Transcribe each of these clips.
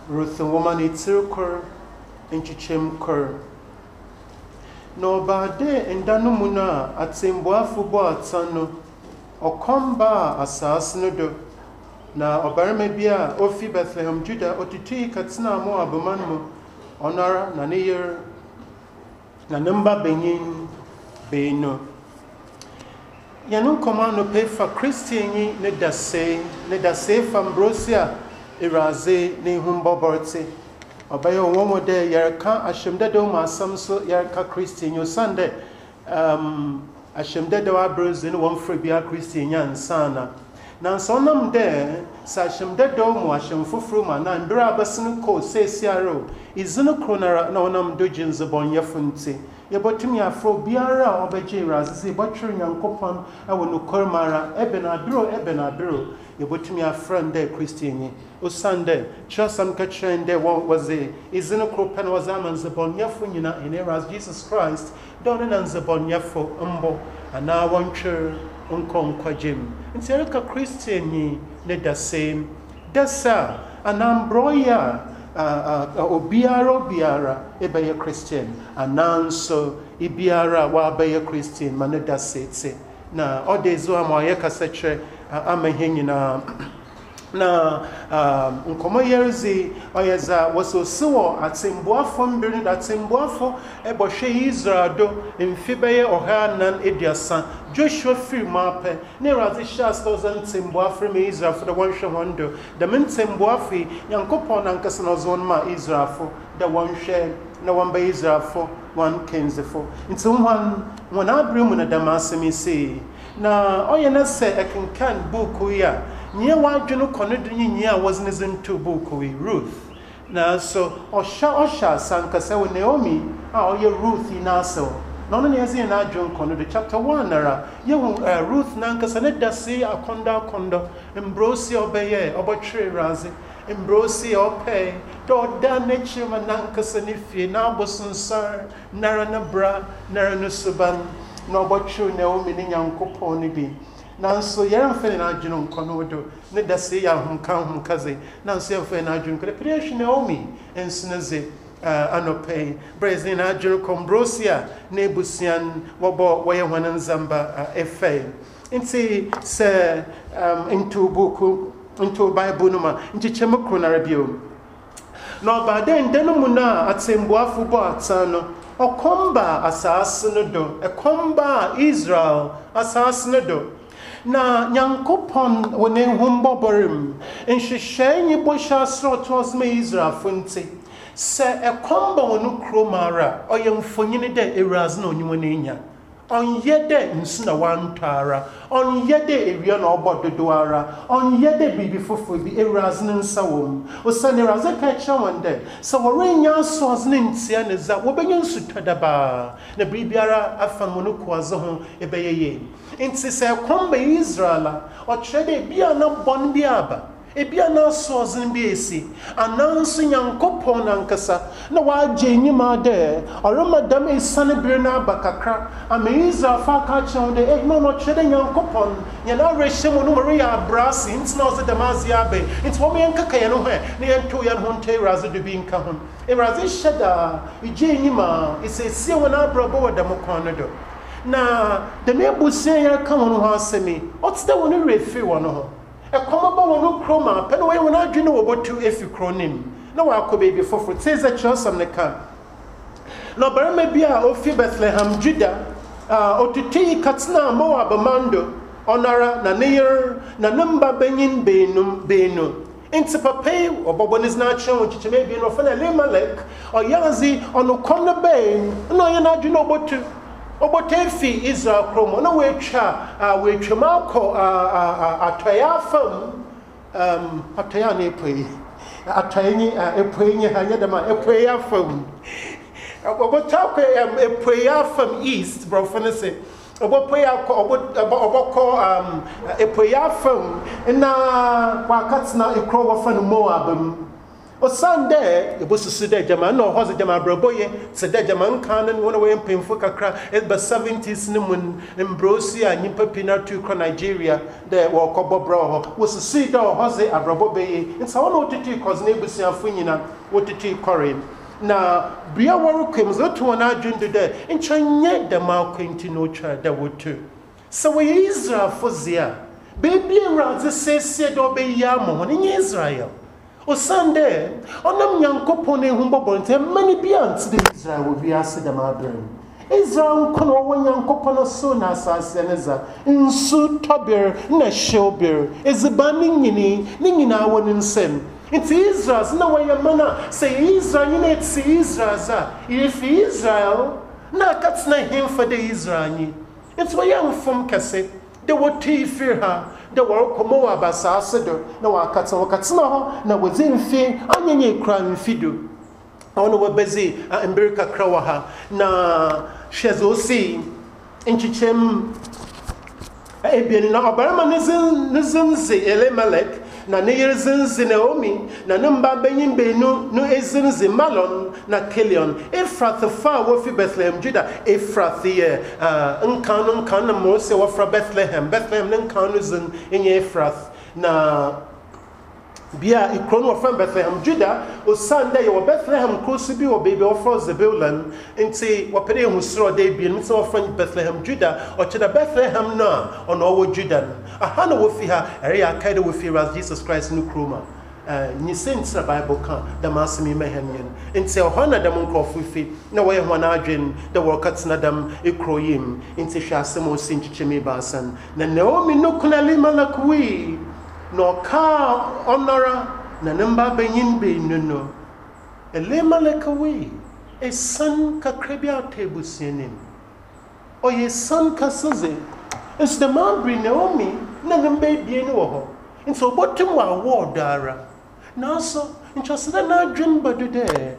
Ruth woman itirkur inchichem kur. No bade endanu muna atimboafo bo atano okomba asas no do na obarima bia ofi Bethlehem Judah otitui katsina mo abaman mo onara na neyer na number benyin beno yanu komano pay for Christian ne dase fambrosia iraze ne humboborte obayo womo de yarka ashimda do masam so yarka Christian yo Sunday ashimda do abrozi no won fribia Christian yan sana na sonam de sa ashimda do mo ashim fufuru ma na ndura abasinu ko sesiaro izinu kronara na onam do jinze bonya funti yebotumi afro biara obeje razise botru nyankopon awo no kormara ebenadro yebotumi afran de Christian o Sunday chasam ka trende was izinu kropen was amanze bonya funyina in eras Jesus Christ don na nze bonya fo mbo ana woncher unkon kwajem ntereka Christian ne the same dasa anambroya obiara ebeye Christian ananso ibiara wa beye Christian maneda setse na odezo amaye kaseche amahenyina na nkomo yerzi oyeza wasosiwo atimboafo mbiri atimboafo ebohwe Israel do mfibeye ohanan ediasa Joshua free mape ne razi shas thousand timboafo me Israel for the one shondo the min timboafi yankopon ankasa no zon ma Israel for the one share na one by Israel for one kenzefo into one abrim na damasemi say na oyena se ekenkan book ya nye wadweno kono nyia was into book we Ruth na so osha sankasa we Naomi oye Ruth inaso no ne ezi na adwon kono de chapter 1 nara ye Ruth nankasa ne dase akonda embrosi obeye obotwe razi embrosi opay do da nature nankasa ne fie na bosunsa nara na bra nara no suban no obotwe Naomi ne nyankopon ne bi nanso yɛmfɛ na adwene nkɔno do ne da se ya honka kaze nanso yɛmfɛ na adwene kɔ creation Naomi ensneze anopɛ brazil na adwene kombrosia na ebusian wɔbɔ wɔyɛ hwan nzamba efɛ nti sɛ into Bible no ma nkyɛkyɛm kro na rabio na ɔbaade ndɛ no mu na atemboafo bɔ atan no ɔkɔmba asase no do ɛkɔmba Israel asase no do na nyankopon wone humboborim nhwehwɛ nyi bɔhyɛ asrɔto ɔsma Israel funti sɛ ɛkɔmba wono kromara ɔyɛ mfonyini dɛ eraz na onyimo n'enya ɔnyɛ dɛ nsu na wantara ɔnyɛ dɛ ewia na ɔbɔ dodo ara ɔnyɛ dɛ bibi fofo bi eraz ne nsa wom osane eraz ka kyerɛ wɔn dɛ sɛ wɔrenya asɔs ne ntia ne za wɔbɛnya nsu tɔdaba na biribiara afa mo no koaze ho ɛbɛyɛ yɛ nti sɛ ɛkɔmba Israel ɔkyerɛ dɛ bia na bɔn bi aba ebia na asɔs bi esi ananso nyankopɔn nankasa na waagye nyima dɛ ɔremadam esane bere na aba kakra ama Israel fa ka kyerɛ dɛ no kyerɛ dɛ nyankopɔn yɛn arehyɛ mu no mɔreyɛ abrase nti na ɔsɛ damaase abe nti wɔn yɛn kaka yɛn ho na yɛn to yɛn ho nta Ewurade do bi nka ho Ewurade hyɛ da egye nyima esiesie wɔn abrabɔ wɔ dɛm kwan no do na the nebusia ya ka wono ho asemi otida wono refi wono ho ekoma ba wono kroma pe no we wono adwene wo botu efi kronim na wa akọ baby foforo teze chosam ne ka na barama bia ofi Bethlehem Judah otuti katsina Moab mando onara na neyer na namba benyin benu inti papai obobonis na achon chichime bi no fa na Elimelech oyazi ono kono ben no ye na adwene obotu obotefi Israel kromo na wetwa makọ atoya fam atoya na epoyi atoyi epoyi ha yedama epoyi fam obotako epoyi fam east bro fanese obopoyi oboko epoyi fam na wakatsina ekro wo fa no Moab O Sunday, it was to say Jama no hos Jama Braboye, said that Jaman Canon, one away in Pinfuka, it was 70s Nimun, Ambrosia, Nimpapina to Nigeria, there were Cobo Bro, was to see the Hose Abrabobe, and so on to cause neighbors and Funina, what to take Corin. Now, Bria Warukums, not to an agent today, and China the Malquinti no child that would too. So we Israel for Zia, baby rather says, said obey Yamon in Israel. O Sunday, onam Yankopon and Humbobont, and many beyond the Israel will be asked them our brain. Israel kono when Yankopon so nasa seneza, in su tobir, na showbir, is a banning ningina one in sin. It's Israel's no way a mana say Israel, you need see Israel. If Israel, na that's not him for the Israel. It's why young from cassette, they would tea fear her. The world come over by Sassado, no, I cut some catsno, no, within fear, onion crime fidu. I want to be busy and Berka Crowaha. Na Shazo see in Chichem Abian Oberman isn't Elimelech. Na neyerzins Naomi, na numba benin benu, no ezins Malon, na Kilion, Ephrath the far wofi Bethlehem, Judah, Ephrath the uncanum canum mose wafra Bethlehem, Nancanuzin in Ephrath, na Bia Ikrono from Bethlehem, Judah, or Sunday or Bethlehem, Crucibi or baby or for Zebulan, and say Wapere Musro de be and so friend Bethlehem, Judah, or to the Bethlehem na on our Judah. A Hana Wofiha, area Kaida Wofi Jesus Christ new Kruma. Ni sense the Bible can, the Massimi Mehemian, and say Hana the monk of Wifi, no way one agent, the workers Nadam, Ikroyim, into Shasimo Sinchimi Basan, Naomi no Kunali Malakwi. No ka honora na number benin be no Elimelech a son ka krebia table sinin or ye son ka saze it's the man bring Naomi na number be no ho and so bottom wa war dara now so interested na dream but there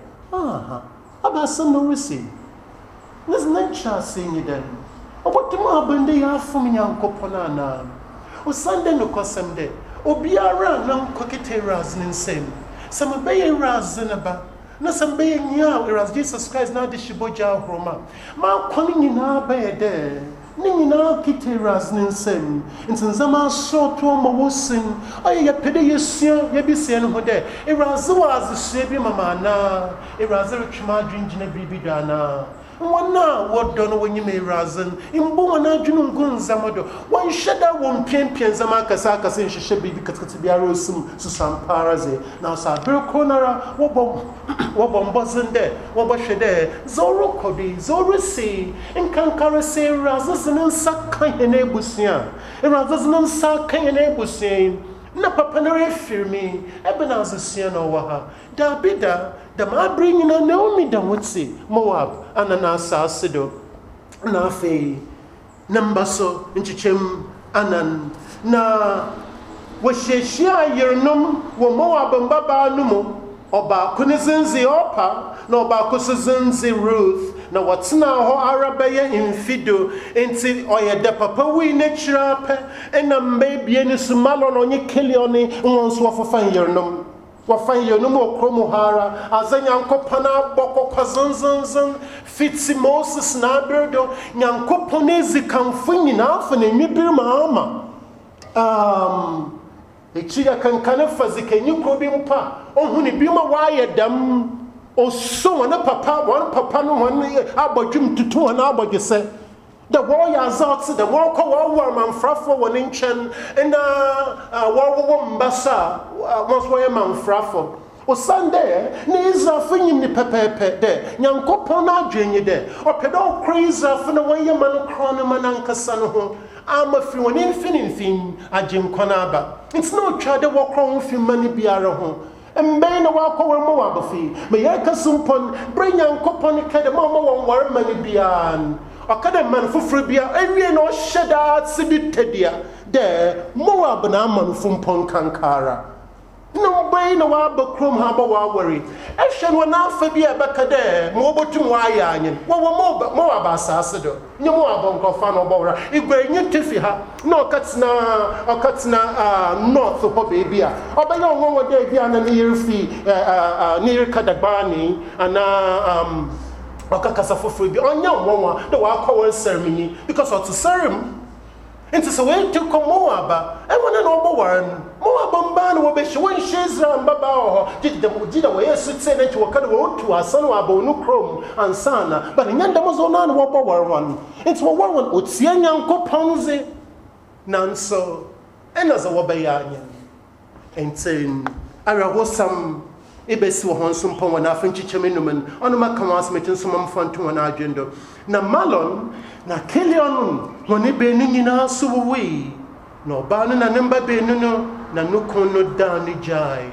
aba son no receive let's not chance in then bottom abende ya fum Yankopon na o Sunday no kosem de Obiara nam kokete razin sem. Some obey razinaba. No some bay nya whereas Jesus Christ now the shiboja Roma. Ma calling in our bed there. Nina kite razin sem. In Zama so to ma wosin. I ya pede yesia ye bi se no hode. Erazu az sebi mama na. Erazu chuma drinjina bibidana. Wana what done when you may razin in Bumana Jungun Zamado. One shada won't pian Zamaka Sakas in Shishabi because Biarosum to some paraze. Now Sabir Conara, Wabom Bosan there, Wabashade, Zoro Kodi, Zoro see, and Kankara say Razan and Sakai and Ebusian, and Razan and Sakai and Ebusian. Na papanare fear me, Ebenaza Siano Waha, da bida, the ma bring in a Naomi Damutsi, Moab, Ananasa Sido, Nafe, Nambaso, Inchichem, Anan, Na Washeshia Yernum, wo Moab and Baba Numo, Oba Kunizinzi Opa, no Bakusinzi Ruth. Now what's now ho Arabaya in Fido into oya de papa we nature and a baby any sumalon on ye kilioni once wafan yernum. Wafan yernum or cromohara, as a yankopana boko kazanzan, fitsi Moses naberdo, yankoponezi can enough and a nibir mama. The chiga can fazik you could be pa, on who bima wire dam. O so one papa no one abajum to 2 and abaj say the warriors out the walker war man frafo one inchen and war mbasa once war man frafo o Sunday ni Israel finyim ni pepepe de Nyankopon adwenye de o pedo crazy for no one man crono manankasa no ho ama fi one infin agem konaba it's no child walk on fi mani biara ho and Ben walk over Moabafi. May I Casumpon bring Yankopon Cadamama one war many beyond. A Cadaman for Fribia, and no shada Sibi Tedia. There, Moab and Aman from Pon Kankara. no bay no waba krom haba wa worry ehwe no na afa bi abeka de mo botum wa ya anyen wo mo aba asase do nyemo aba nkofa no bowra igwe nye tefi ha na okatina north ho baby a obaya onwo de bi ana ne yerfi near Kadagbani ana okakasa foforo bi onya onwo de wa akọ ceremony because of the ceremony. Into so when to come Moaba, and when an old one, Moab ban will be showing Shizra and Baba, did the way suit say to a cuddle to a son of no chrome and sana, but in Yandamazon one. It's what one would see young Ponzi, none so, and as a Wabayan. And saying, I was some. Ebesu honsum pon wana finchi chemenumen onuma kamas metin sumam fantu wana agenda na malon na kelion woni benu nyina suwi no ba no na namba benu no na nukon no dan ni jai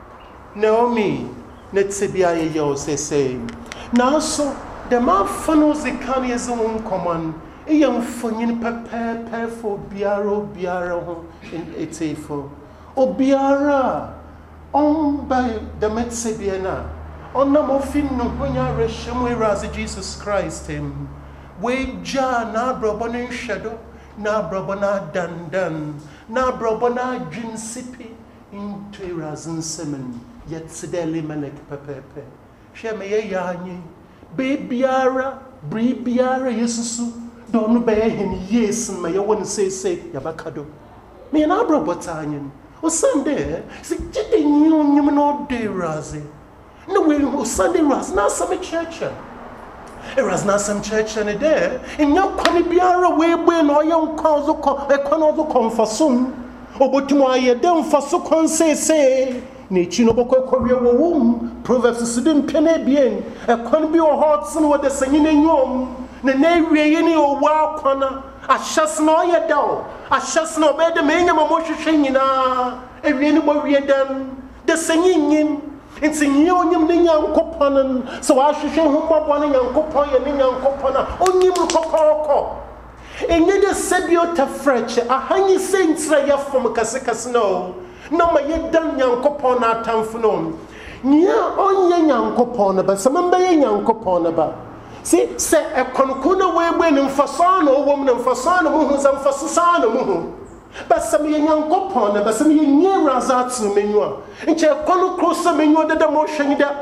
Naomi netsebia ye yo say na so the man fano zikani ezun common e yam fonyin pepe for biara ho in etefo obiara on by the Metsebiana, on the Mofin no Hunya Reshamu Razi Jesus Christ him. We ja na brabona shadow, na brabona dandan, na brabona jinsipi into Razin Semen, yet Sideli Melek Pepepe. Sheme yani, Babyara, Bribiara Yesusu, don't bear him yes, and my own say Yabakado. Me an abra botanyan. O Sunday, see, did you know day Razi? No way, Sunday Raz, not some church. It was not some church any day. In your Conibiara way, when all young cause a conozo confasum, or but to my dem for so say, Nichinoboco Korea womb, Proverbs didn't penny bien, a conbio hearts and what the singing in yom, the name any or wild corner. I shall know your dough. I shall know better men of Moshe Shinina. A really worry them. The singing in singing young coupon. So I should show whom one young coupon and young coupon. Only coco. And yet the Sebio to French. A hanging saints lay from Casika snow. No, my yet done young coupon at town for no. Near only young coupon, but some young coupon about. See, say a concuna way when in Fasano, woman and Fasano moons and Fasano moon. But some young copon, but some near Razatsu menua. And she a cono cross a menu that the motion there.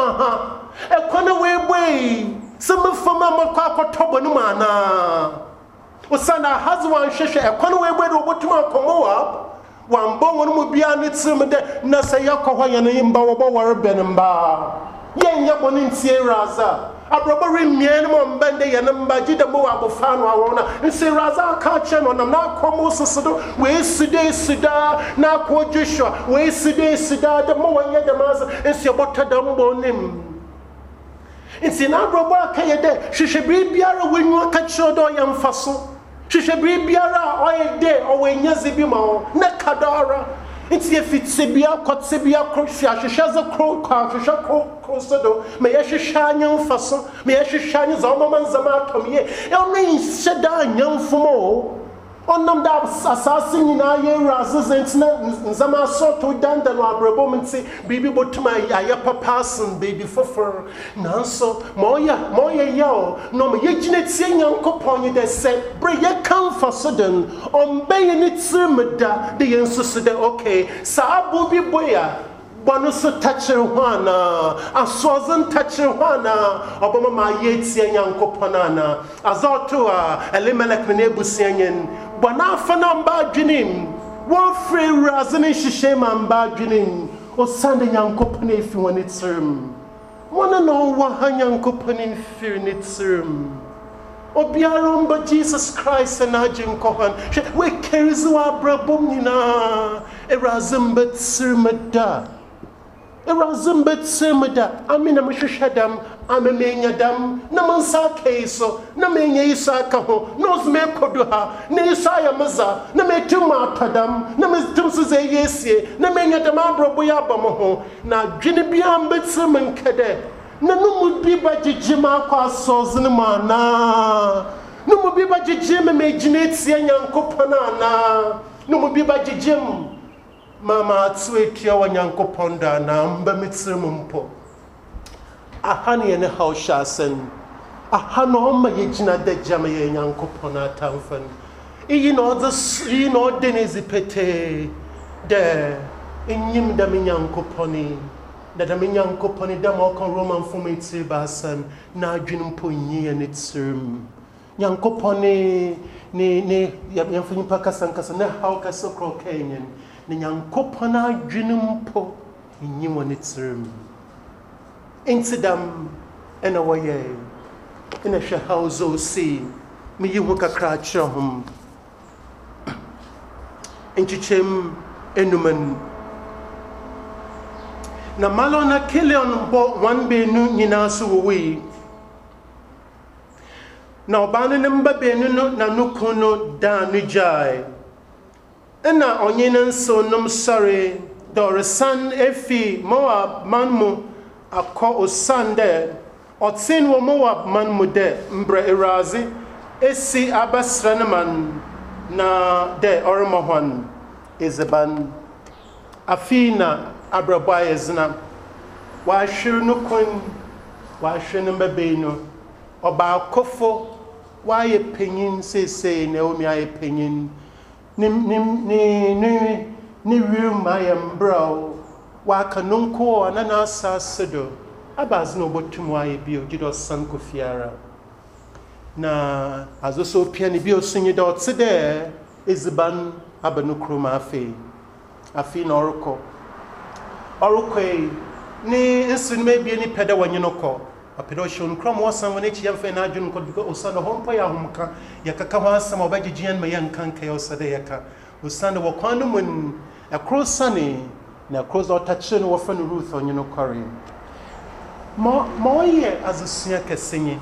A corner way. Some from Mamma Papa Tobanumana. Osana has one shesha, a corner way where what to come up. One bone would be on its Nasayako and Imbawa or Benamba. Yen Yabonin Sierraza. A robbery minimum bende yanamba the Moab fan and say Raza catcher on a now comos we Sida, now quote Joshua, we Sida, the more yet the master, and see about Tadambo name. It's in our robber Kayade, she should be Biara when you catch your door young fasso. She should be Biara or a day or when Yazibimo, Nakadara. It's if it's Sibia, Cotsibia, Crocia, she has a crow car, she shall crow, may I shine young façon, may I shine his almond zamato, ye, only Shadan young fumo. On them that assassin in our year razes and Zama sort to done the labrabom and say, baby, but to my ayapa person, baby for Nanso, Moya yell, no, my yet saying Uncle Pony that said, bring your come for sudden, on baying it simada, the answer said, okay, Sabu be boya. Bonusu toucher one, a swazan toucher one, Obama my yetsi and Uncle Panana, Azoto, Elimelech Menebusian. Bwana fana mbadwinim wo free razini shishema mbadwinim o sande yankopane fi woni tsirim wona no wa hanyankopane fi ni tsirim obiara mba Jesus Christ na agin kohan we kerizu abrabom nyina erazimba tsirimda amina mhwehwedam amemenya na mansa keiso na menya isaka ho nos me koduha na isaya maza na metum atadam na metum se yesie na menya dam abrobo ya bamo ho na dwene bia mbetim nkede na numu bi bagigima kwa sozne mana numu bi bagigima megine tie nyankopana na numu bi bagigim mama atwetia wa nyankopon da na mba mitirim mpo ahane ye ne haushasen ahano ma ye gina da jama ye nyankopon atamfan iyi no denezi pete de inyim da nyankoponi da nyankoponi da mo kan roman fomiti basan na adwin mpo nyi ne tsirim nyankoponi ne yamfanyi pakasankasa ne haukasa krokenyen ne nyankopon adwin mpo nyi woni tsirim intidam ena waye ina shahauzo si mi yi huka krachahum inchichem enuman na malo na kilion bo wan benu nyina so wi na obane ne mba benu na nukono da nu jai ena onye na nso num sare dorisan efi moab manmu akọ osande otsin wo moab manmu de mbra irazi esi abasraneman na de ormohon izeban afina abrabaye zina wa hwere no kon wa hwere no mbabeno oba akofo wa ye penyin sese na omi aye penyin ni wium ayem bro wa kanunko anana asasedo abazina obotum aye bio gido san kofiara na azoso piani bio sunyi da otsede iziban abanukroma afi na oroko ni nsun mebie ni peda wanyino ko apedo shon krom wasan woni chi yamfa na adwun ko biko osana hompa ya homka yakaka ho asama obagigian ma yankan kai osade yaka osana wo kwanu mun akrosane na cross otachine wo fa no Ruth onyino kore mo ye azusia kesenye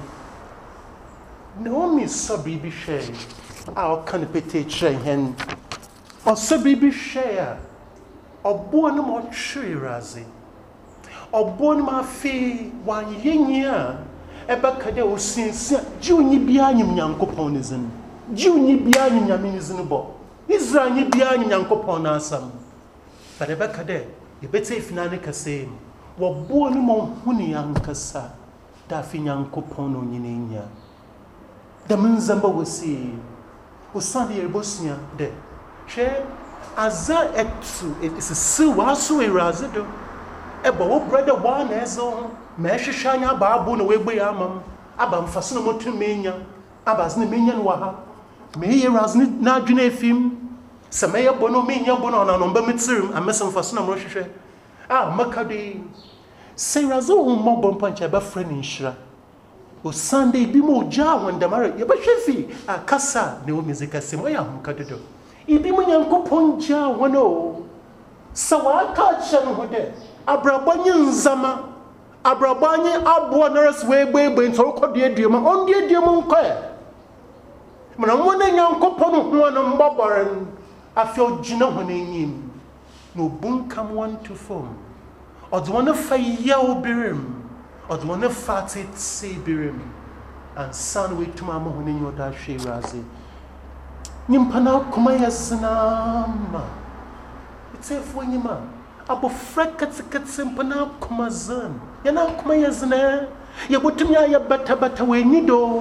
Naomi sabi bi hwe a o kan pete kire hen o sabi bi hwe a obo no mo twe razi obo no ma fe wan yenya ebe kade o sinsia jiunyi bia nyim nyankopon ne zin jiunyi bia nyim nyame zin bo Israel nyi bia nyim nyankopon na asam but ebe kade ebete finane kase wo bo no mo huni yankasa da fi nyankopon no nyinenya da munzamba wasi usandi yerbosia de she aza etu isi wasu erazido eba wo brother wa na ezo ma ehwehwanya ba abu na wegbe ya amam aba mfaso no motumenya aba zne menya no ha me ye razni na adwena efim se me ye bono menya bono na no mba metirim amesa mfaso na mo hwehwe makade se razo mo bompa ncha ba friend nshira o Sunday bi mo ja wandamara ye ba hwefi akasa ne o muzika se mo ya hunkadodo ibi mu nyankopon ja wono sawaka chen hode abrabanye nzama abrabanye abo naras wegbegbe ntoro kodie duema on die duema nkoe mana mo na nyankopon ho no mboboren afio gina ho na enyim no bunkam 1 to 4 odwona fa ya obirim odwona fatit se birim and san we tuma mo ho na nyoda hwe razi nimpana kuma yasinama itsefu nyima abo frekatikatse mpana kuma zan yana kuma yazina yabotumya ya bata wenyido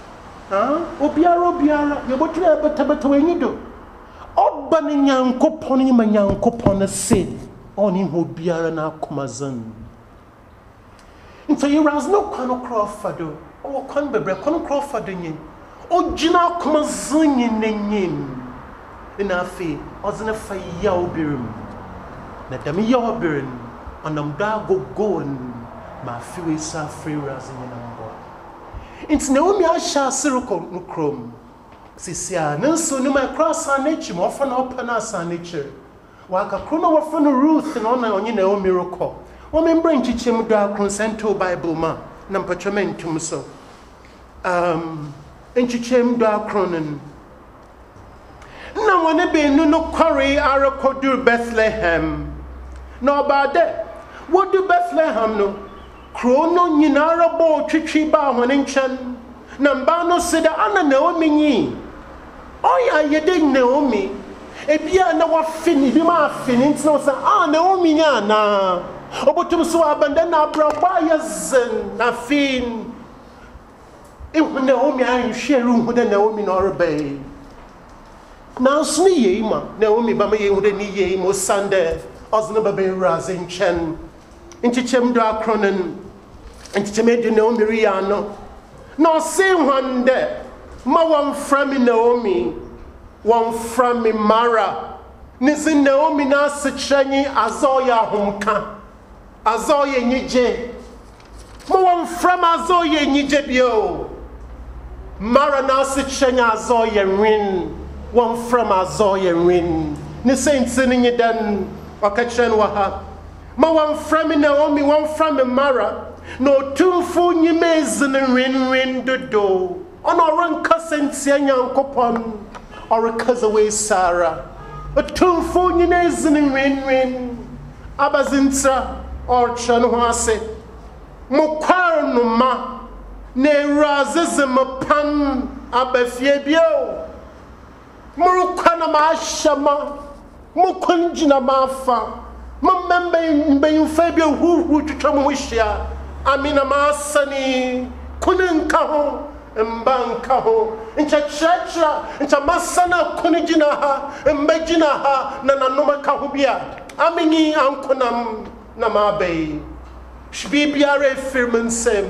obiara yabotumya ya bata wenyido oba ne nyankopon nyima nyankopon se oni ho biara na kuma zan nso yiraz no kwano crofado o kwan bebre kwano crofado nyin ojina kuma zunyi nenyim ina fi ozina fa ya obirim na dami ya obirim onam da gogon ma fi we sa free razin na mbo inti Naomi asha siruko nukrom sisia nanso ni my cross anachi mo fa na opa na asa anachi waka krono wo fa no Ruth na ona onye Naomi roko wo membra nchichem do akonsento Bible ma na mpatwamentum so enchichem do akronen na wone benu no kware arakodur Bethlehem na obade wodu Bethlehem no krono nyinara bo twitwi ba hone nchen na mba no sida ana Naomi nyi oya yede Naomi ebia na wa fini bi ma fini ntino sa Naomi nya na obotum so abanda na braba yezen na fin Naomi an sheru hu da Naomi no rebe na so ni ye ma Naomi ba ma ye hu da ni ye mo sande ozna ba be razin chen inchichem do akronen inchichem de Naomi ria no no se hwande ma won frami Naomi won frami Mara nisi Naomi na sechenyi azoya humka azoya nyije ma won frama azoya nyije bio Mara na sechenyi azoya win won frama azoya win ni saints ni dan wakachren wa ha ma won frami Naomi won frami Mara no tumfu nyimezi ni win dodo ono ranka sentia nyankopon or kazawe Sarah a tumfu nyimezi ni win abazintra or chanwase mukwar no ma ne razizim pan abafie bio murukana ma shama mukunjina mafa mumembe fabio hu tutwamuhia amina masani kuninka ho mbanka ho nchachacha nchamasana kunijina ha mbejina ha na nanoma ka ho bia amini ankonam na mabe shbibiare firmensem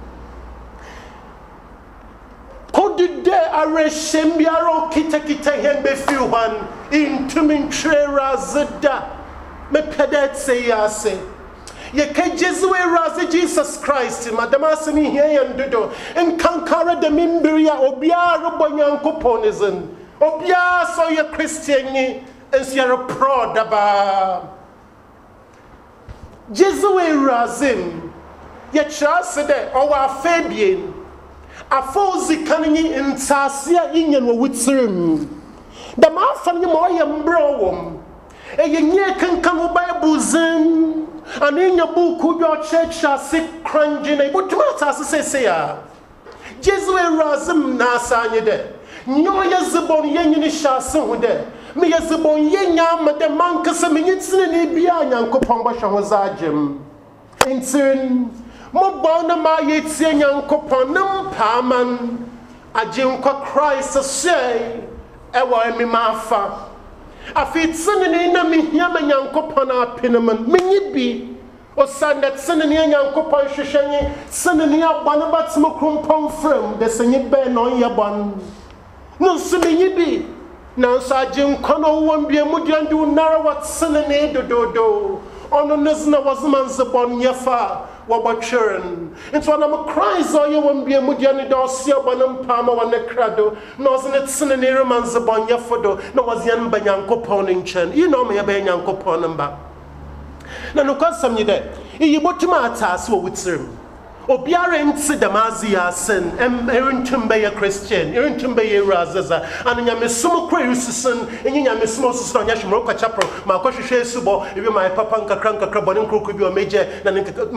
kodide are shembiaro kita hembe fiwan intumin trera zada me pedet say yase ye kejezwe raze Jesus Christ madama sini here yandodo en kankara de mimbiria obiara bonyankoponizen obia so ye Christian ni ensiara prodaba jezwe razim ye chase de owa fabien afozi kanini intasia inyen wo witirim da ma afanye mo yembro wom eyenye kankan wo Bible zin aninya buku your church sick cringing but tomata say ya Jesu razim na sanye de nyo yezibon yenyini shase hu de me yezibon yenya made mankasa me nyitsine ne bia nyankopon ba hwe ho zagem entin mo bona ma yetie nyankopon nam paaman ajenkwa Christ say ewa emi mafa afitsene na me hiama nyankopon apeneman menyibi osanda tsene ne nyankopon hwehwenye tsene ne abane batimo krompon frem de senye be no yebon no so menyibi na so ajenkwa no wombie mudiande unara watsene ne dododo ono nezna wazmanze bon yefa wabacheren into anam cries or you won't be a mudiani dosia banam pama wane crado no znet sinene manze bon yefodo no was yan banyanko poning chen you know me banyanko ponamba na no kwasam ni de iyibotuma atas wo witirim obiara nti damazi ya sen erintumbe ya Christian erintumbe ya razaza ananya mesumo kwa yususen enyinya mesumo susun anya shimro kwa chapro ma kwa hwehwe subo ebi my papa nkakra boni nkroku bi o meje na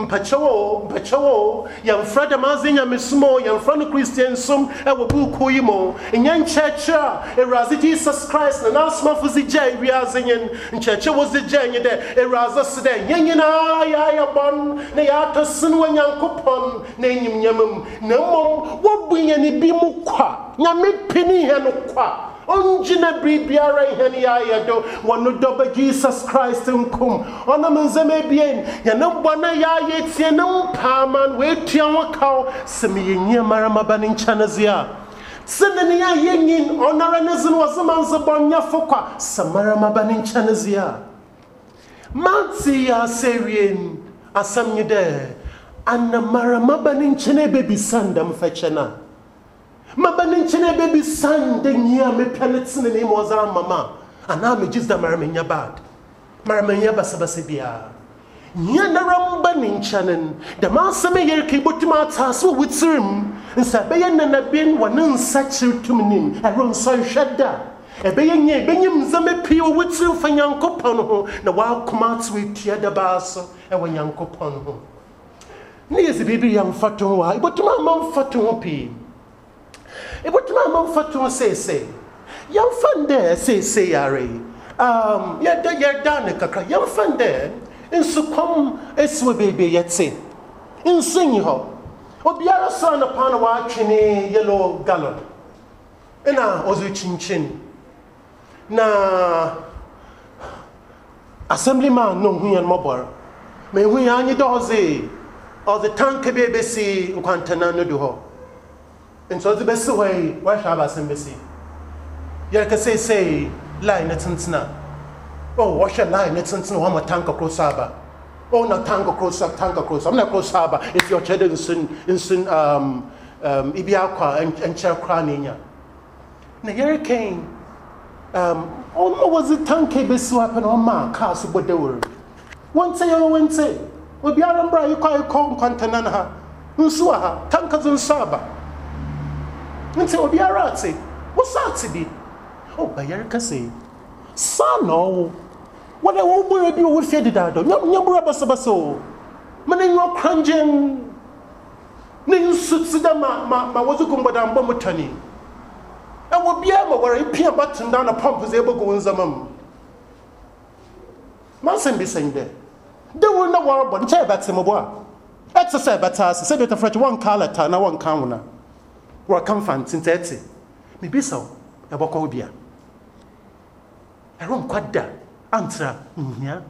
mpachawo ya mfra damazi nya mesumo ya mfra no Christian sum e wo buku yimo enya nchecha erazi Jesus Christ na nasma fuzi jai wiazenyen nchecha wo zi jai nye de eraza sede nyenyina ya bon na ya to sinu nyankopon na enyim nyamam na mom wobunya ni bi mu kwa nyame pini he no kwa onjina bibiara he ne ya do wono doba Jesus Christ nkum ona manzeme bien ya na bona ya yetie na mpaman we tua wakaw seme yenye marama ba ne nchanazia senene ya yenyin onara nezin wazamanze bonya fokwa samarama ba ne nchanazia manti ya serien asamnyede anna mara mabanin chene baby sanda mfechena mabanin chene baby sanda nya me peletsine ne moza mama ana me jizda mara menya bad mara menya basabase bia nya na ramba nin chanen da ma same yer ke botima taso witirim nsa beyen na bin wanin sachirtum nim aron so shadda ebeyenye benyim zame pie witirim fanyankopon ho na wa komatu etia da baso e wanyankopon ho ni yesi bibi yang faton wa ibotuma man faton pi ibotuma man faton sese yang fande sese yare You're done, Kaka. Young fan there. In Sucum, it's with baby yet say. In sing ho. Obiara son upon a watching yellow gallon. And I was chin chin. Na assemblyman no who and mobile. May we any dozy or the tank baby see Quantana no do ho. And so the best way, why shall I assembly? Yaka say, line at Santana. Oh, wash a line at Santana, one more tank across Saba. Oh, not tank across. I'm not cross Saba if your cheddar in Ibiaqua and Cherkrania. Na hurricane, was a tank cable swapping on my castle, but they were. One say, will be Arambra, you call Quantanana, Unsuaha, tankers and Saba. And say, will be a ratty. What's that to be? Oh, by Erica say, son, no. What I won't be with Fedid, no brother Sabaso. Man, you're crunching. Ning Sudama, my was a Gumbadam Bomotani. I will be able where a peer button down a pump was able to go in Zamam. Mustn't be saying there. They will not worry about the chair back to Moboa. Exercise batas, said it a French one color, and one counter. Or come fan since 30. Maybe so, a bocobia. I won't quite that. Answer, yeah.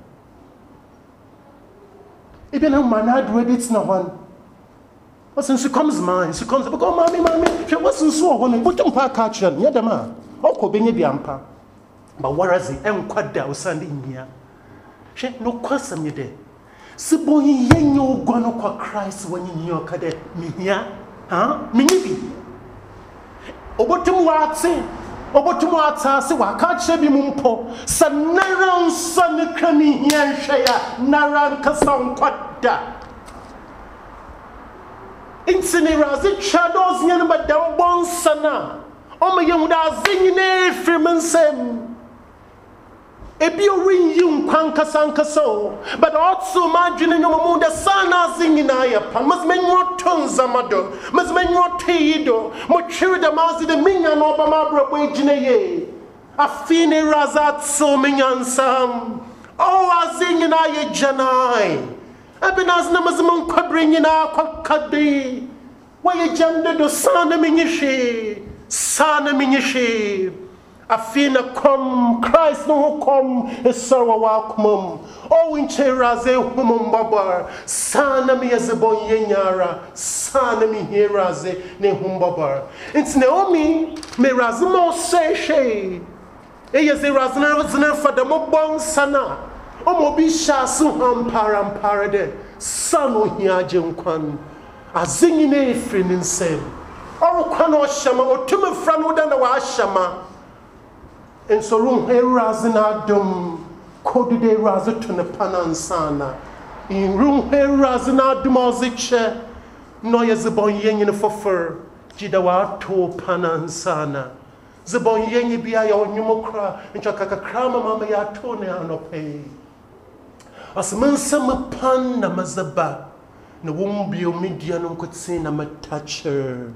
Even a man had read it's no one. But since she comes, but go, mammy, she wasn't so one, but don't pack catcher, yet the man. Oh, could be the ampa. But what is it? I'm quite that was standing here. She no question me there. Sibo yen you gonna call Christ when you knew cadet me here, huh? Me nippy. Obotum watsi. Obotum watasi wa catch be mumpo. Sanaran son crummy here shaya, naran casson quadda. Incinera's it shadows yan but down bon sana. Oh my young da zingine freeman sem. Ebio ring you kanka so, but also imagining your moon the sun as singing ayapan, must men your tons amado, must men your teido, mochiri the mazi the minyan obama wagine, a fine razat so minyan sam, oh as singing ay janai, Ebenas namazamon quadring in our cockadi, why a gender do sana minishi. Afina come, Christ no come, a sorrow welcome. Oh, in cheraze humum babar, sana mi as a bon yenyara, sana mi heraze ne humbabar. It's Naomi, me razmo say she. Eyes a razner for the mobon sana. O mobisha suham parade, sano hiajum kwan, a zinging a friend in sem. Or quano shama or tumor fran within the washama. And so room here razina dum coded a razatun upon ansana. In room here razina dumoziche, noya zebon yen for fur, jidawa to panansana. Zebon yen be a numokra, and chakaka crama mama ya tone anope. As mansam pan namazaba, no womb be median could say nama toucher.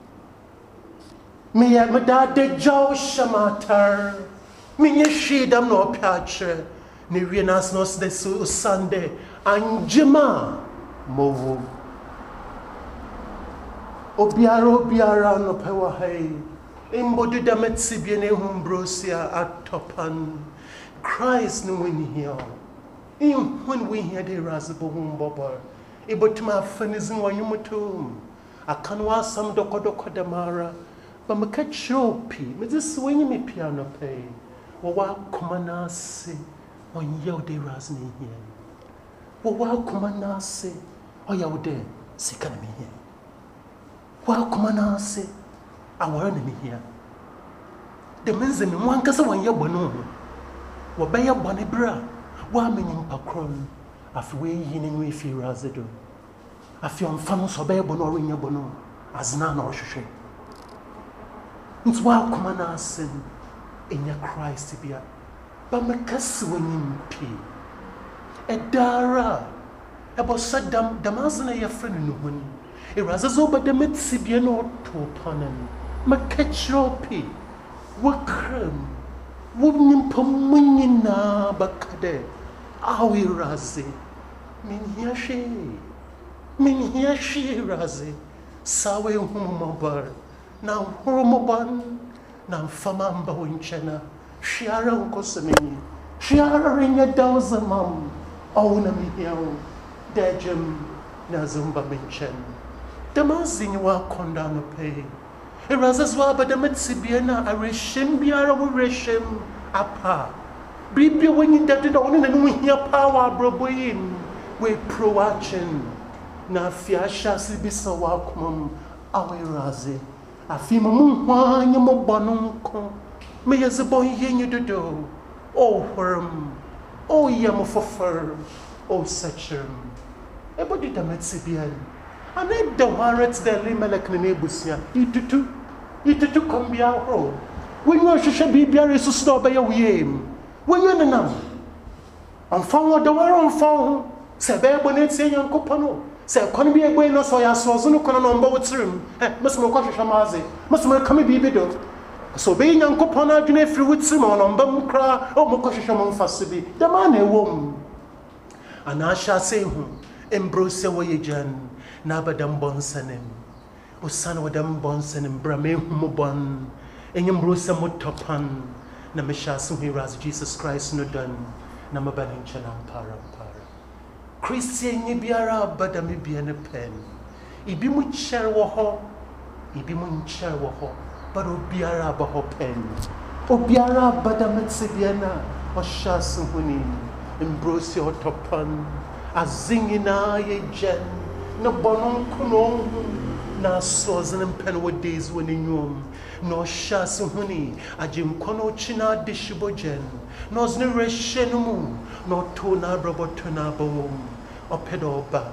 Me at my dad de Joe Shamatar. Me she dam no patcher. Ni renas nos de su Sunday. Anjima movo. Obiara no pewa hay. Imbodi damet sibiene humbrosia at topan. Christ no win here. In when we hear the razabo humbobar. Ibotuma fanizin wa yumutum. Akanwa sam doko damara. But my catch ropey, but this swing me piano pay. Or what comanasi on your day rasni here. Or what comanasi or your day sick me here. What comanasi our enemy here. The men's in one case when you're bono. What by your bonny bra, one meaning pacron, after way yin we feel razido. I feel famous or bear bono in your bono, as none or she. It's well common as in your Christ to be a but my caswing pea. A dara about Saddam Damazana, your friend in the wind. It was as over the Mitsibian or to upon him. My catch your pea. What crumb? Wumnyimpa munyina bakade. Awi razi. Minhiashi razi. Sawe humobar. Na humoban. Na famamba winchena. Shiara unkosamini. Shiara rinya dawzamam. Auna mihiao. Dejem. Nazumba minchen. Damazin wa kondano pay. Irazazwa badamatsibiana arishim biara rishim apa. Bibi when you did on and we hear power broboin. We proachin. Na fiasha sibisawa kumum awe razi. Afima mumwa nyamo banunko. Me as a boy yen you do. Oh worm. Oh yamofofer. Oh sachem. Ebody damatsibian. And then the warrants the limelek nebusia. Itutu combia ho. When you should be buried to stop by your yam. When you're in the number. On phone, the war on phone. Sabe bonnet say young copano. Say, can be a bueno so I saw no con on boat's room. Must more cautious amazi. Must more come be biddle. So being young copana, you know, through with Simon on bum cry, or more cautious among fasibi. The man a woman. And I shall say whom. Embrace away Jan. Nabadam bonsanim. Usan wadam bonsanim brame humobon. Enyambrosa mutopan. Namisha suhiraz Jesus Christ no done. Namabanin chanam para. Christian Nibiara badami biana pen. Ibimu cherwaho. Ibimu cherwaho. But obiara baho pen. Obiara badamatsibiana. Oshasuhuni. Embrace your topan. Azingina ye jen. No bonon kuno na sozen and pen what days when in yum no shasu honey a jim kono china dishibogen nos no reshenumu no tona robotuna boom opedoba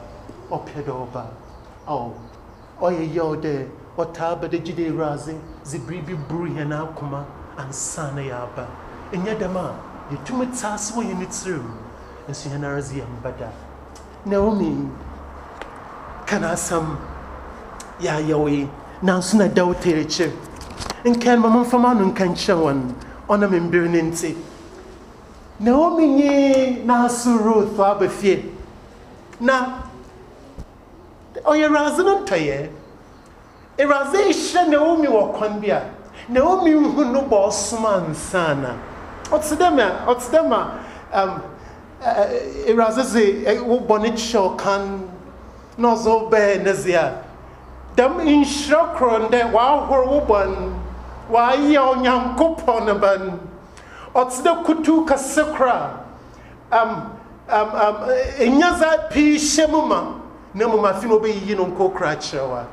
oh oye yode otaba de jide razi zibribi buri and akuma and sana yaba in yadama you two mitas when you need through and see an and bada Naomi Kana some ya yawi nansuna dawtereche nkan mamon fama no nkan chewan ona membirninti Naomi ni na Ruth abafie na oye razan taye eraze hye Naomi wo kwan bia Naomi hu no bosman sana otsidema eraze wo bonicho kan Nozo be nezia. Dem inshokron de wa horwoban. Wa ye onyankopon ban. Otsde kutu kasekra. Enyaza pi shemuma. Nemuma fino be yino nkokra chewa.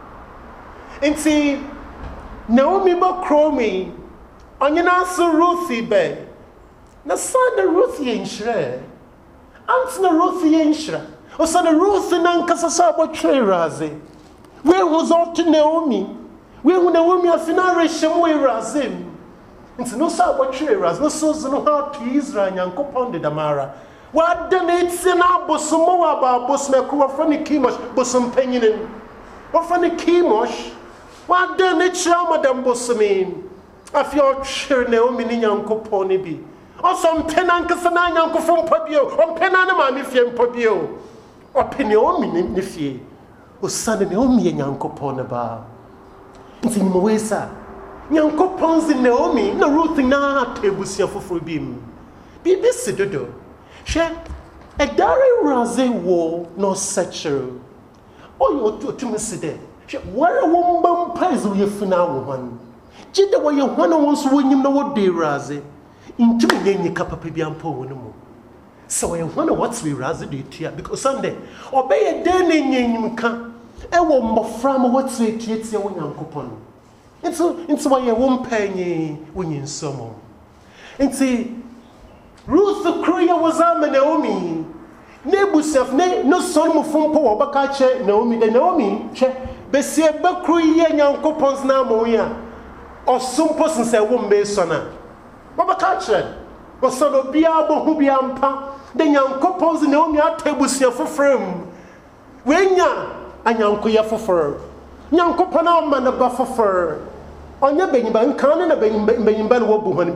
Enti Naomi ba kromi. Onyina so Ruthi be. Na sana Ruthi enhre. Antsna Ruthi enhre. O sana Ruth nankasa sabo razi. Where was all to Naomi? Where would Naomi afinare shemwe razim? Nti no sabo razi. No so no how to Israel nyankopon de damara. Wa dane tsena bosumo wa ba bosmeku wa fani kimosh bosum penyinin. Wa fani kimosh. Wa dane chama dam bosumin. Afio chere Naomi ni nyankopon ni bi. Oso mpena nkasa na nyankopon pabio. O mpena na ma me fie mpabio. Opinion ni fie osane Naomi nyankopon ba nti ni mwesa nyankopon zi Naomi na Ruth na tebusia foforo bim bibi sidodo she edare raze wo no sechere oyo otumiside she wara wo mbam paizo yefuna wo han gide wo ye hwana wo so wonyim na wo de raze intumi nyenyi kapapa bi ampo wo no mu so I wonder what's we rather do here because Sunday obey a day in can I won't mofram what's we teach you when you're coupon. Into why you won't pay when you're some. And see Ruth the Korea was Naomi. Nebusef no son of Fumpo or Bakache Naomi the Naomi che Bessie Bakruya young coupons now moya or some person say won't be sona. Babakache was son of Biabo who be ampa. Then Yankopons Naomi at Tebusia for firm. When ya and Yankoya for fur. Yankopana man a buffer fur. On your Benban can and a Benban wobu when be.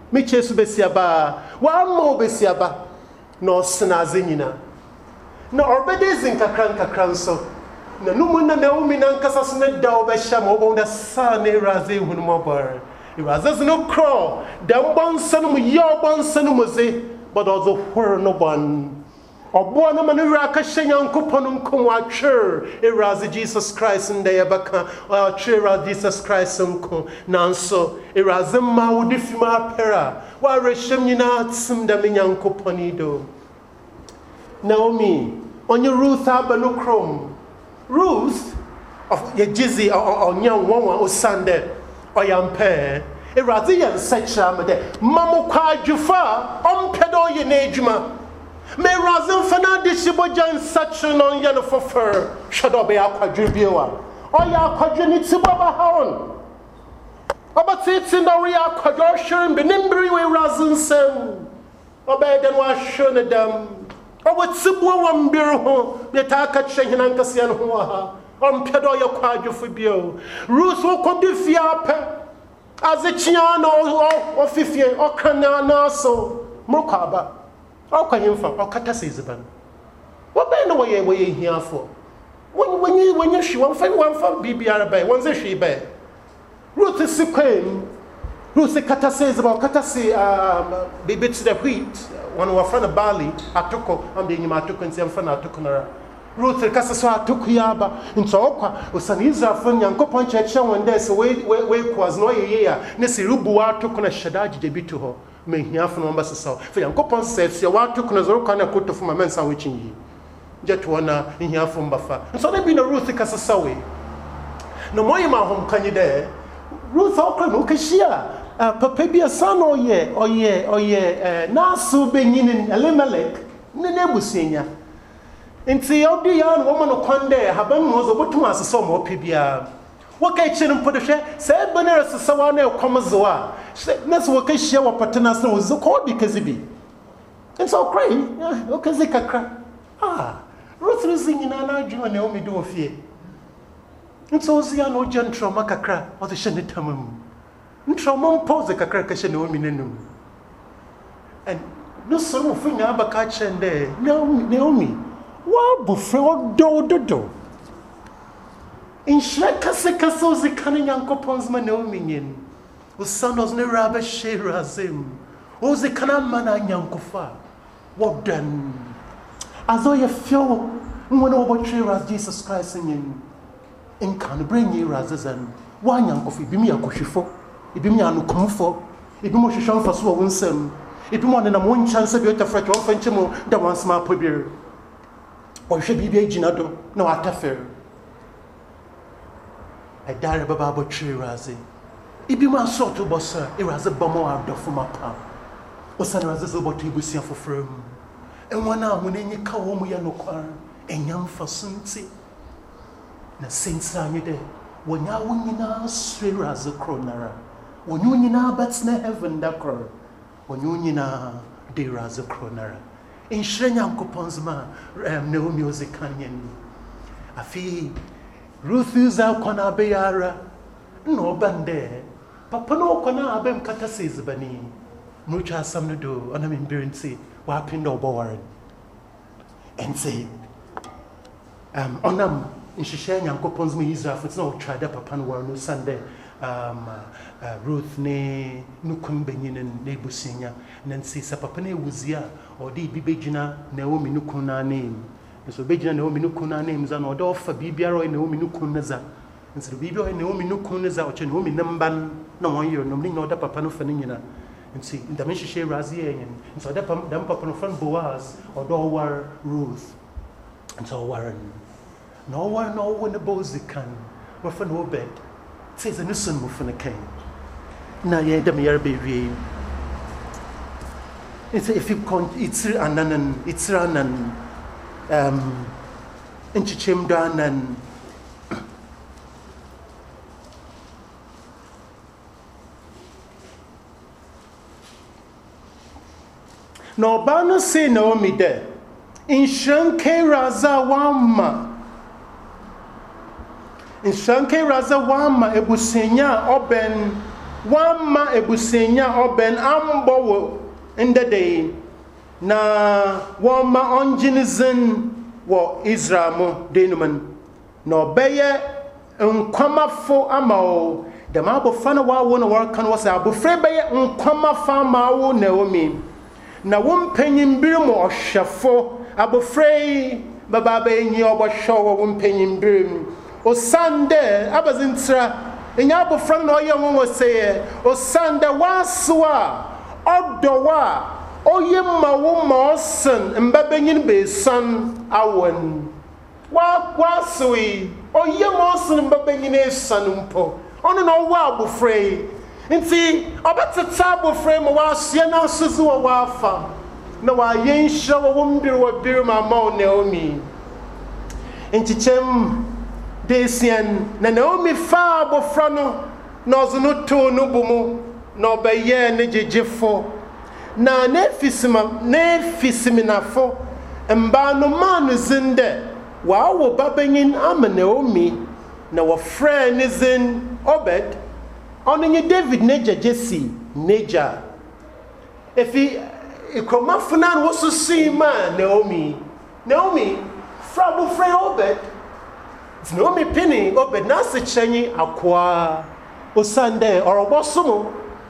me chesu besiaba wa mo besiaba no snaze nyina na orbedezin kakran so na numu na Naomi na nkasa so ne da obehya ma obon da sa ne raze hunu mo bar raze no crawl da mbonsa no mu ye obonsa no mu ze but also where no ban obo na manu ra ka hye Nyankopon nko atwer raze Jesus Christ nda ye baka atwer raze Jesus Christ nko nanso raze ma wo defima pera wa reshem nyina tsim da me Nyankopon ido Naomi onye Ruth abano krom Ruth of Yejizi or Nyan Wawa or Sunday or Yampe, a Razian Secha Made, Mamu Kwa Jufa, Pedo Yenejuma. May Razan Fana Dishibojan section on Yana for fur, Shadobe Aquadribua, or Ya Quadrinitsibaba Haon. About it's in the Ria Quadroshan, Benimbri, Razan Sem, Obey than was shown at them. O what Sibu one beer, the Taka Chayan Cassian Hoa, Pedo Quadrifibio. Ruth will come to Fiape as a Chiano or Fifie or Cananaso, Mokaba. How can you for or Catasizban? What by the way were you here for? When you she won't find one for BBR Bay, one's a she bay. Ruth is Supreme. Ruth Catase about Catase, bits the wheat. One of our friend of Bali, Atoko, I'm being Matuko and Sanfana Tukunara. Ruth Casasa took Yaba in Soka, Usaniza from Yanko Poncha, and there's a way was no year. Nessi Rubua took on a Shadaji debut to her. May he have from Ambassador. For Yanko Pon says, you want to Kunazokana put from a man sandwiching ye. Jet one in here from Buffer. And so they've been a Ruth Casasawi. No more my home can you there? Ruth Oakland, Okashia. Papabia son or ye, Nasu being in Elimelech, Nebusinia. And see, all the young woman of Conde, Haban was a Botumas, so more Pibia. What can you put a share? Said Benares, Sawane or Comazoa. That's what can share what Patanas was so called because it be. And so cry, okay, Zika. Ruth is singing an argue and Naomi do a fear. And so Ziano Gentro Macacra or the Shanitamum. Ntramon pose kakra kashe Naomi nenum. And no some of thing abakache and there. Naomi. Wa bufre do. In shreka se kaso ze kanin Yankopons ma Naomi yin. O sanos ne rabe shera zim. O ze kana mana Yankofa. What then? Azo ye feel when over ras Jesus Christ yin. In can bring ye razan. Wa Yankofi bimi akoshifo. Ibi mi anu komfo ibi mo hwehwe mfa so wo nsam ibi mo ne na mo nchance bi otafra to mfa nchemo da wansma pobir o hwe bi agina do na watafer adare baba bo twi raze ibi mo aso to bossa e raze bomo adofo mapa o san raze zo bo to ibusia fofram enwana ho ne nyika wo mu ya nokwar enyam fa sunti na sentra nyede wonya wonyina sre raze kronara when you na bats na heaven da cror when you na de raza cronara in shrenya Nyankoponsma no music kanyen afi Ruth uza kona beara no bande papa no kona abem kata sezbani mucha samno do ona mimbirnsi wa pindo bowaran and say onam in shrenya Nyankoponsma Israel for no try da papa no war no Sunday Ruth ne nukun benyin ne businya nansi sapapa ne wuzia odi bibegina Naomi nukun na name so begina Naomi nukun na name za no do fa bibiaro Naomi nukun na za nsi bibiaro Naomi nukun na za o che Naomi namban na won year no ni no da papa no fa ne nyina nsi ndame hihye razi yen nso da papa no fan Boaz o do war Ruth nso waran no war no when the bozikan wa fa no bed says a nusun mufuna king. Na ye dem yer baby. It's if you con it's anan inchim danan no bana say Naomi de in shanke raza wama in shanke raza wama ebusenya oben wama ebusenya oben ambo wo ndede na wama onjinizin wo Israel mo denuman no beye nkwamafo amao de ma abofa na wawo na worka no wasa abofre beye nkwamafo amao Naomi na wompanyimbiri mo ohwefo abofre baba benyi obohwo wompanyimbiri osande abazintra enya abofra na oye won seye osande waswa odowa oye mawo mosen mbabenyin be san awen waswi oye mosen mbabenyin esan mpo ono na owa abofra nti obatata abofra mo wasia na suzu wafa na wa yensha wo mbiri wa biri mama Naomi nchichem desian na Naomi fa abofra no na ozuno to no bumu na obaye ne jejefo na nefisiminafo mba no manu zinde wa wo babanyin ama Naomi na wo frɛ ne zin Obed onye David neja Jesse neja efi ikromafuna wo so sima Naomi fra bo frɛ Obed Naomi pini Obed na se chenyi akwa osande orobosomo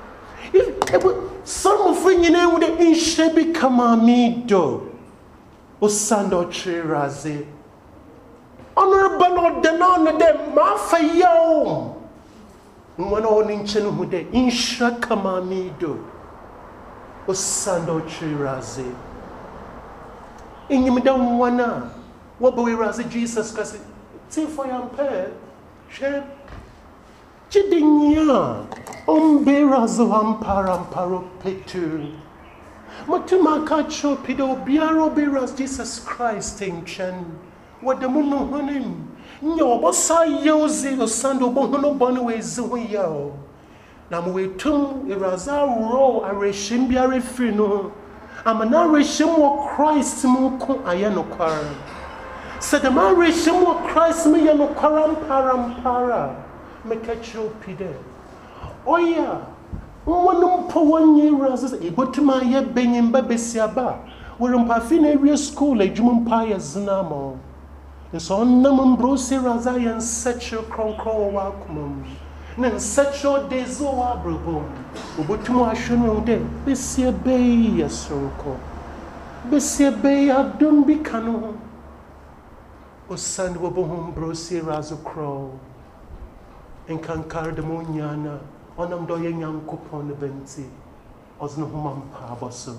some nyina wude inshebi kama mido osando chiraze honorable no de no de ma fayo mwana oni nchenu hude insha kama mido osando chiraze inyimda mwana wabawe raze Jesus kasi ti for yampe she chidinya omberazo amparo petu Matuma cho pido biaro beras Jesus Christ tenchen wadamuno honim nyobo sa yozi osando bohono bonu wezu yo na mo wetum iraza ro areshim biare free no amana reshim wo Christ mu ko ayano kwar sedama reshim wo Christ mu yano kwaram para mekacho pide oya wonum po wonyi razes egotuma ye benyimba besiaba worumpa fi na area school ejumumpa ye zinamo nso onnam mbrosi raza ye nsecho kronkron wa kumum na nsecho dezo wa brobom obotumu ahwenu de besiebe yesoroko besiebe adum bi kanu osand wobohum brosi razo kro enkankar de monyana onam do ye nyankopon ne benti ozno humampa aboso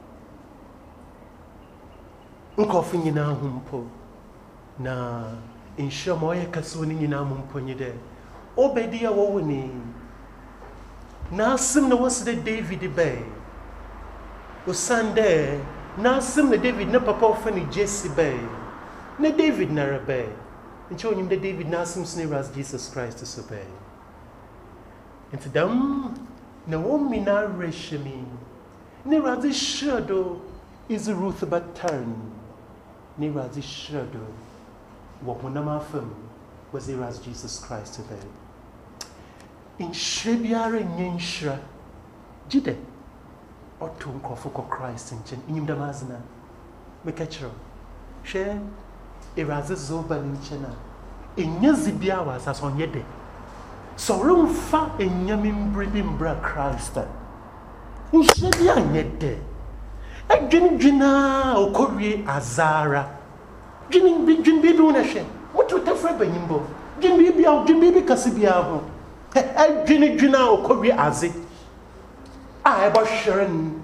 nkofu nyina humpo na inshamo ye kaso ni nyina humpo nyide Obedia woni na sim na was de David bay o Sunday na sim na David na papa ofani Jesse bay na David na rabay ncho nyim de David na sim sne ras Jesus Christ so bay into them na womi na reshimi ni razi shadow is Ruth but turn ni razi shadow wo honama fam was the ras Jesus Christ bay in shebiare nyenshra jide otu nkofoko Christ nchen inyim da mazna mekachro she irazi zoba nchena enyazi bia wasa sonyede so rumfa enyami mbridi mbra Christ in shebia nyede edwinjina okowie azara dwin bi na hwe mutu tafra banyimbo dwin bi kasibia ho edwinjina okowie aze a ebo hweren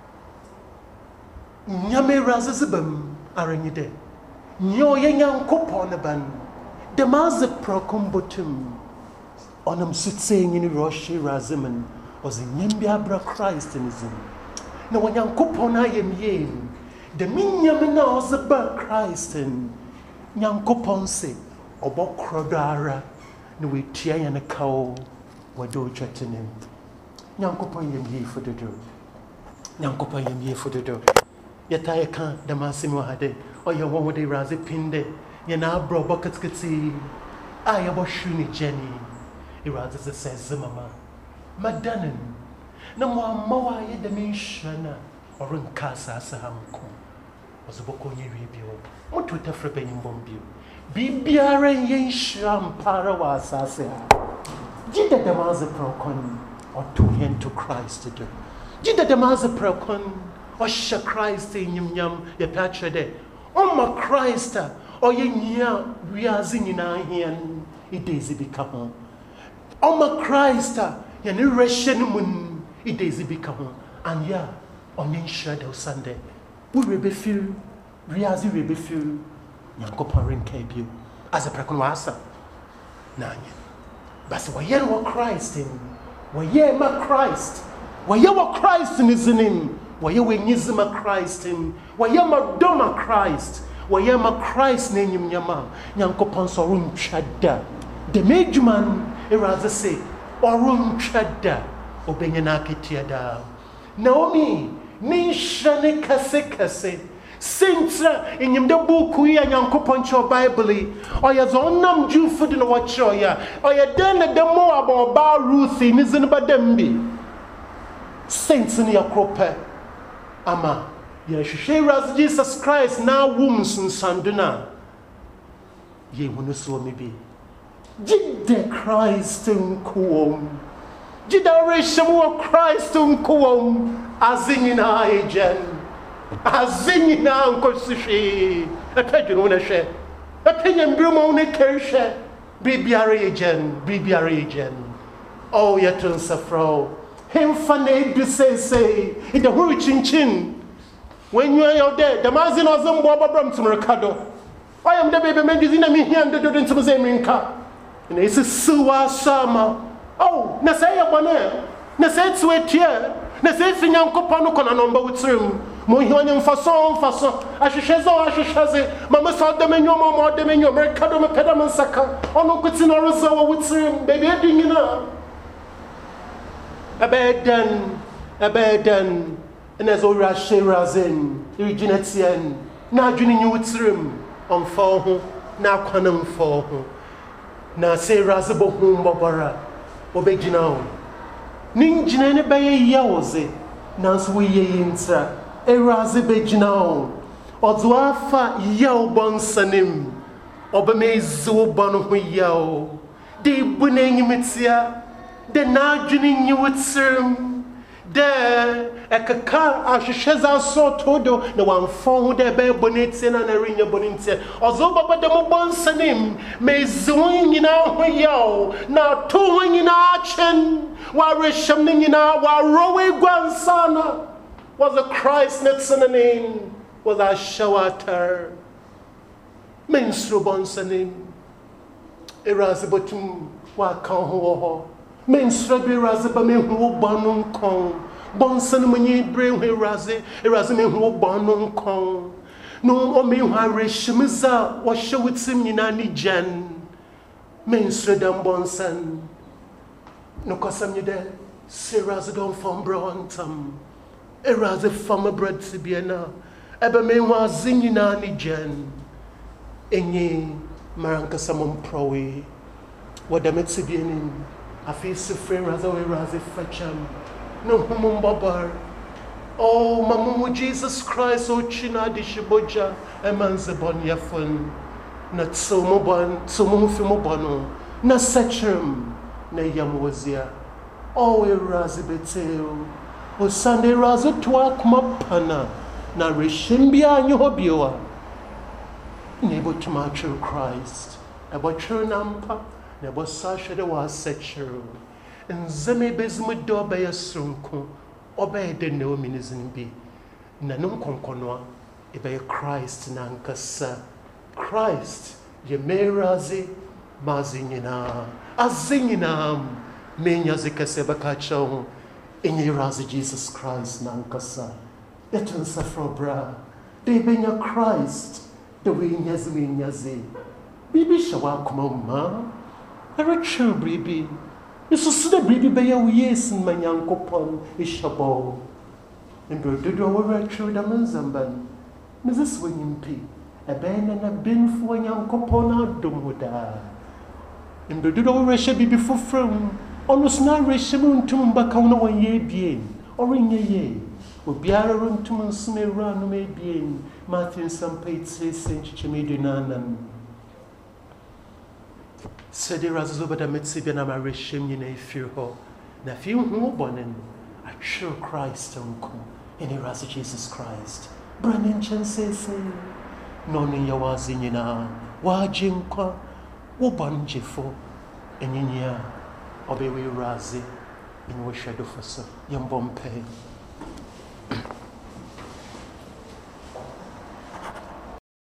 nyame razezebam aranyide nyo yenyankopon ban de maze prokombotum onam sutsenyi ni roshi razimen ozi nyambia bra Christ nizim na wanyankopon ayemye de minyam na ozeba Christ nyankopon se obokrodara na wetia ya na kawo wado twetene nyankopon yemye fododo nyankopon yemye fododo yata yeka de masimo hade oye wo de razi pinde ye na bro bokatkati ayabo shuni jeni irazi se mama madanen na mo amawa ye de me nhwana orenka asase hamko ozoboko nye wie bio mo to tafre panyimbom bio bibiara ye nhwa mpara wa asase ha jida de maze prokon or to him to Christ to do jida de maze prokon or sha Christ nyimnyam ye patre de ma Christ or ye nya wiaze nyina hian idezi bika ho ma Christ ye ne reshen mun idezi bika ho anya onye nhwada Sunday we rebe feel wiaze rebe feel nyankopon renka bio as a prekon wasa nanye basi waye wa Christ in waye ma Christ waye wa Christ in zinim waye we nyizima Christ in waye ma doma Christ waye ma Christ na nyimnyama nyankopon so runtwada the majman eraza say oruntwada obenya na ketia da Naomi ni shane kase Sintra in the book we are Yankopon Bible, or your zonam Jew food in a watch or ya, or your den the more about Bar Ruth in isn't about them Saints in your crope. Ama, ye share Jesus Christ now wombs and sanduna. Ye wouldn't saw me be. Did the Christ in Kuom? Did the Risham Christ in Kuom? As in our agent. Azingina nkosihwe epedwunu na hwe epenya mbirimo ne kerhwe bibiara egen oh yetun safro hemfa na edu say in the huru chinchin when you are there the mazin ozombo babram tumrekado I am the baby medicine na mi hiam de do ntum zeminka na isi suwa sama oh na say yabona na say tuetia na say finyankopon no kona nomba wutrim mo hionyem fason ahwehweze mama so de menyo mercado me peda man saka ono kwiti no rezo wo wutrim baby edingina abedan and as ora shirazen originatien na adwini nyi wutrim onfo ho na kwanam fo ho na say razebo hum bobara obegina ho ninjina ne baye yawoze nanso we ye intra eraze begina ho odzo afa yaw bonsanim obamezu bonu ho yaw de bunenyimetia de na adwini nyi wutrim de ekaka ahwehweza so todo na wanfo ho de be bonetie na rinya bonetie ozo baba de mo bonsanim mezu nyina ho yaw na to ho nyina achen wa resham nyina wa rowe gwansana was a Christ netsanin was a shawater menstru bonsanim erazibotum wa kan ho menstru bi raziba me hu bonun kon bonsan munyi bre hu erazi me hu bonun kon no o me hu areshimiza wa shawitim nyina ni jan menstru dam bonsan no kosam nyide serazi don from brontam erazi fama bread sibiana ebe me hu azinyina ni jan enye maranka samon prowe wadamet sibianin afi sifre razi facham no humum babar oh mamumu Jesus Christ o china di shiboja emanze bon yafun na tsumo fimo bono na sachem na yamwozia oh erazi beteo o Sunday razi twa kumapana na reshimbia nyobioa nebo tumachu Christ ebo true nampa nebo sasha de wa sechu nzeme bezmu do be yasunku obe de no minizin bi na num konkonwa e be Christ nankasa Christ ye merazi mazinyina azinyina menya zikase bakacho enye razi Jesus Christ nankasa etun safro bra de benya Christ the way nyazi bibi shawa kuma ma era true bibi isso suda bibi be ya yes manyankopon ishabo ndo dodo wa true da manzamban mrs wenyimpi ebena na benfo nyankopon adomuda ndo dodo wa she bibi fofram Almost now, Reshimun Tumbakano and ye bien, or in ye. Obiara runtum nsume ra no mebien Martin Sampait Saint Chimidunanan Sedi Razuba da Mitsibina Marishim in a few ho. Na few who bonin a true Christ uncle in a Ras Jesus Christ. Brennan Chanse say, Noni Yawazina, Wajinqua, Wobanjifo, and Yinia, Obewi Razi, in Washadofaso, Yambompe.